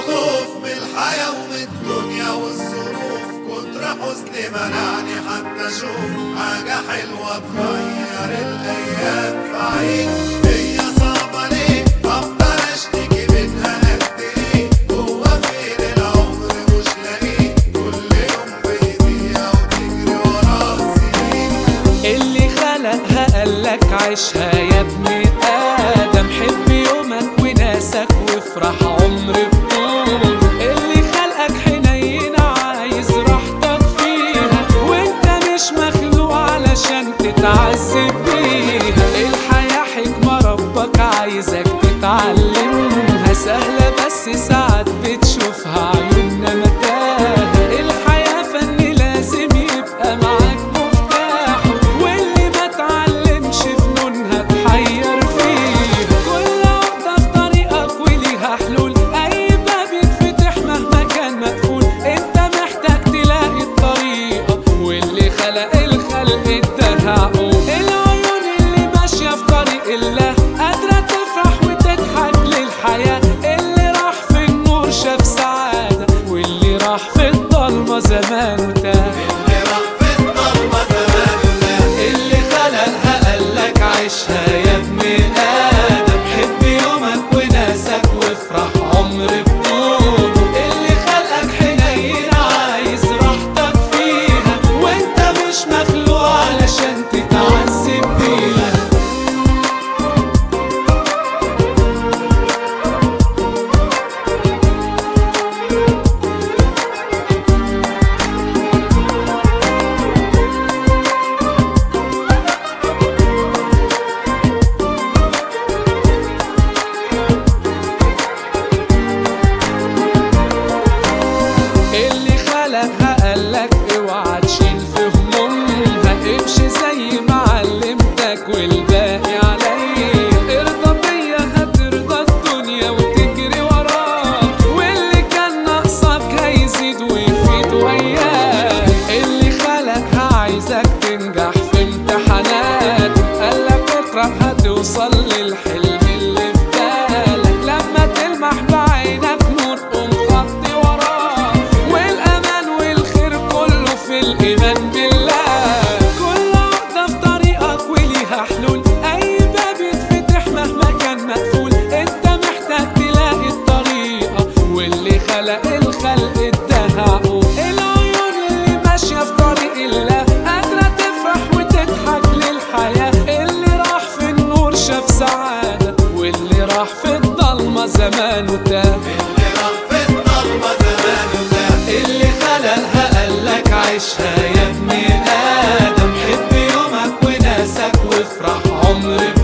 خوف من الحياة ومن الدنيا والظروف، كتر حزني منعني حتى اشوف حاجة حلوة تغير الايام في عيد. هي صعبة ليه افضل اشتكي منها قد ايه؟ هو فين العمر مش لاقيه؟ كل يوم بيضيع وتجري وراه السنين. اللي خلقها قالك عيشها يا ابن آدم، حب يومك وناسك وافرح عمر بطول. اللي خلقك حنين عايز راحتك فيها، وانت مش مخلوق علشان تتعذب بيها. الحياة حكمة ربك عايزك تتعلمها، سهلة بس ساعات بتشوفها عيوننا متاهة. الحياة فن لازم يبقى معاك مفتاحه، واللي ما اتعلمش فنونها تحير فيها. كل عقدة في طريقك وليها حلول، أي باب يتفتح مهما كان مقفول. انت محتاج تلاقي الطريقة، واللي خلق الخلق اداها عقول. العيون اللي ماشية في طريق الله قادرة تفرح وتضحك للحياة. اللي راح في النور شاف سعادة، واللي راح في الضلمة زمانه تاه. اللي خلقها قالك عيشها يا ابن آدم، حب يومك وناسك وافرح عمر بطول. اللي خلقك حنين عايز راحتك فيها، وانت مش مخلوق علشان تتعذب بيها. اللي خلقها قالك اوعى تشيل في همومها، امشي زي ما علمتك والباقي عليا. ارضى بيا هترضى الدنيا وتجري وراك، واللي كان ناقصك هيزيد ويفيد وياك. اللي خلقها عايزك تنجح في امتحانات، قالك اقرأ هتوصل للحلم اللي في بالك. لما تلمح بعينك نور قوم خطي وراه، والأمان والخير كله في الإيمان بالله. كل عقدة في طريقك وليها حلول، أي باب يتفتح مهما كان مقفول. أنت محتاج تلاقي الطريقة، واللي خلق الخلق اداها عقول. العيون اللي ماشية في طريق الله قادرة تفرح وتضحك للحياة. اللي راح في النور شاف سعادة، واللي راح في الضلمة زمانه تاه. اللي خلقها قالك عيشها يا ابن آدم، حب يومك وناسك وافرح عمر